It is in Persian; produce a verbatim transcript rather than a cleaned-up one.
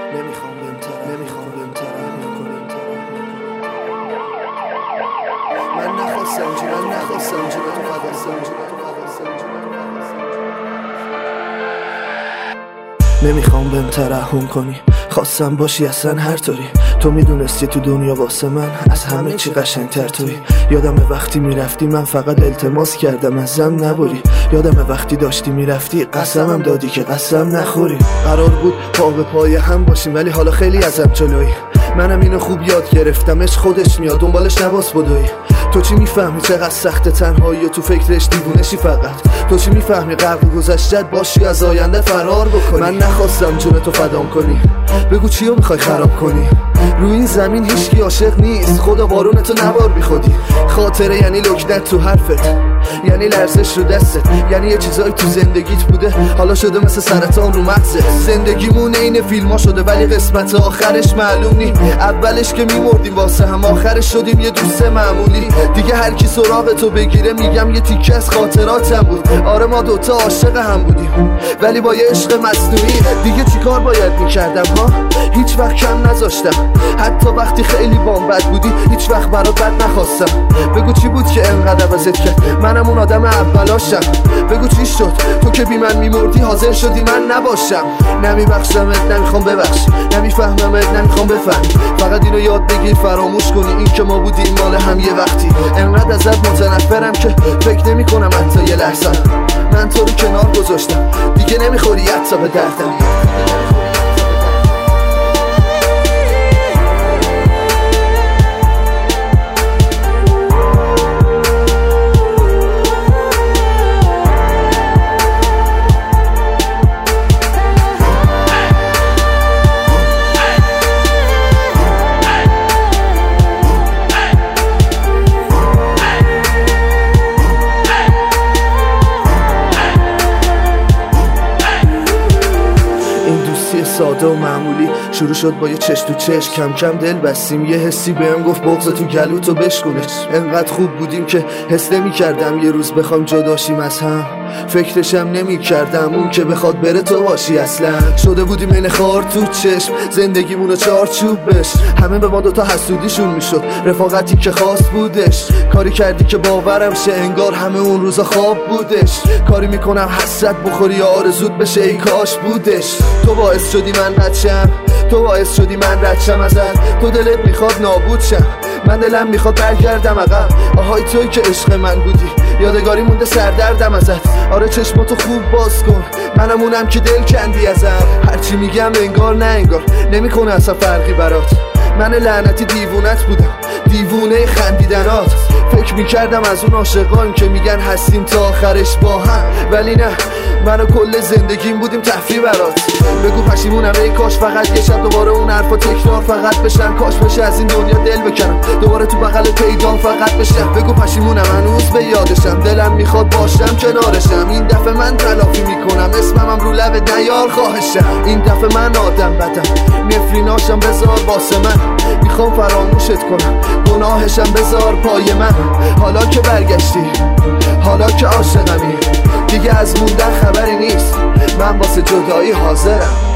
نمیخوام بهم نمیخوام بهم ترحم کنی. من نخواستم جون نخواستم جون تو فداستم جون تو فداستم. نمیخوام بهم ترحم کنی، خواستم باشی اصلا هر طوری. تو میدونستی تو دنیا واسه من از همه چی قشنگتر توی. یادم وقتی میرفتی من فقط التماس کردم ازم نبری. یادم وقتی داشتی میرفتی قسمم دادی که قسم نخوری. قرار بود پا به پای هم باشیم ولی حالا خیلی ازم جلویی. منم اینو خوب یاد گرفتمش، خودش میاد دنبالش نباس بدوی. تو چی میفهمی چقدر سخت تنهایی و تو فکرش دیوونشی فقط؟ تو چی میفهمی غرق گذشتت باشی از آینده فرار بکنی؟ من نخواستم جون تو فدام کنی، بگو چیو میخوای خراب کنی؟ روی این زمین هیچکی عاشق نیست، خدا بارون تو نبار بی خودی. خاطره یعنی لکنت تو حرفت، یعنی لرزش رو دستت، یعنی یه چیزایی تو زندگیت بوده حالا شده مثل سرطان رو مغزت. زندگیمون این فیلم ها شده ولی قسمت آخرش معلوم نی. اولش که میمردیم واسه هم، آخرش شدیم یه دوست معمولی. دیگه هر کی سراغ تو بگیره میگم یه تیکه از خاطراتم بود. آره ما دوتا عاشق هم بودیم ولی با یه عشق مصنوعی. دیگه چیکار باید میکردم ها؟ هیچ وقت کم نذاشتم، حتی وقتی خیلی بام بد بودی هیچ وقت برات بد نخواستم. بگو چی بود که انقدر عوضت کرد، منم اون آدم اولاشم. بگو چی شد تو که بی من میمردی حاضر شدی من نباشم. نمیبخشمت نمیخوام ببخش، نمیفهممت نمیخوام بفهم. فقط اینو یاد بگیر فراموش کنی این که ما بودیم مال هم یه وقتی. انقدر ازت متنفرم که فکر نمی کنم حتی یه لحظه من تو رو کنار گذاشتم. دیگه نمیخوری حتی به دردم. ساده و معمولی شروع شد با یه چش تو چش، کم کم دل بستیم. یه حسی بهم گفت بغض تو گلوتو بشکنش. انقدر خوب بودیم که حس نمی کردم یه روز بخوام جداشیم از هم. فکرشم نمی کردم اون که بخواد بره تو باشی اصلا. شده بودیم این خار تو چشم، زندگیمونو چارچوب بش. همه به ما دوتا حسودیشون میشد، رفاقتی که خاص بودش. کاری کردی که باورم شه انگار همه اون روزا خواب بودش. کاری میکنم حسرت بخوری یا آرزوت بشه ای کاش بودش. تو باعث شدی من رد شم، تو باعث شدی من رد شم ازت. تو دلت میخواد نابود شم، من دلم میخواد برگردم عقب. آهای توی که عشق من بودی، یادگاری مونده سردردم ازت. آره چشماتو خوب باز کن، منم اونم که دل کندی ازم. هرچی میگم انگار نه انگار، نمیکنه اصلا فرقی برات. من لعنتی دیوونت بودم، دیوونه خندیدنات. فکر میکردم از اون عاشقان که میگن هستیم تا آخرش با هم، ولی نه من و کل زندگیم بودیم تفریح برات. بگو پشیمونم ای کاش فقط یه شب دوباره اون حرفا تکرار فقط بشن. کاش بشه از این دنیا دل بکنم دوباره تو بغل پیدا فقط بشم. بگو پشیمونم هنوز به یادشم، دلم میخواد باشم کنارشم. این دفعه من تلافی میکنم اسممم رو لب نیار خواهشم. این دفعه من آدم بدم، نفریناشم بذار واسه من. میخوام فراموشت کنم گناهشم بذار پای من. حالا که برگشتی، حالا که عاشقمی، دیگه از موندن خبری نیست. من واسه جدایی حاضرم.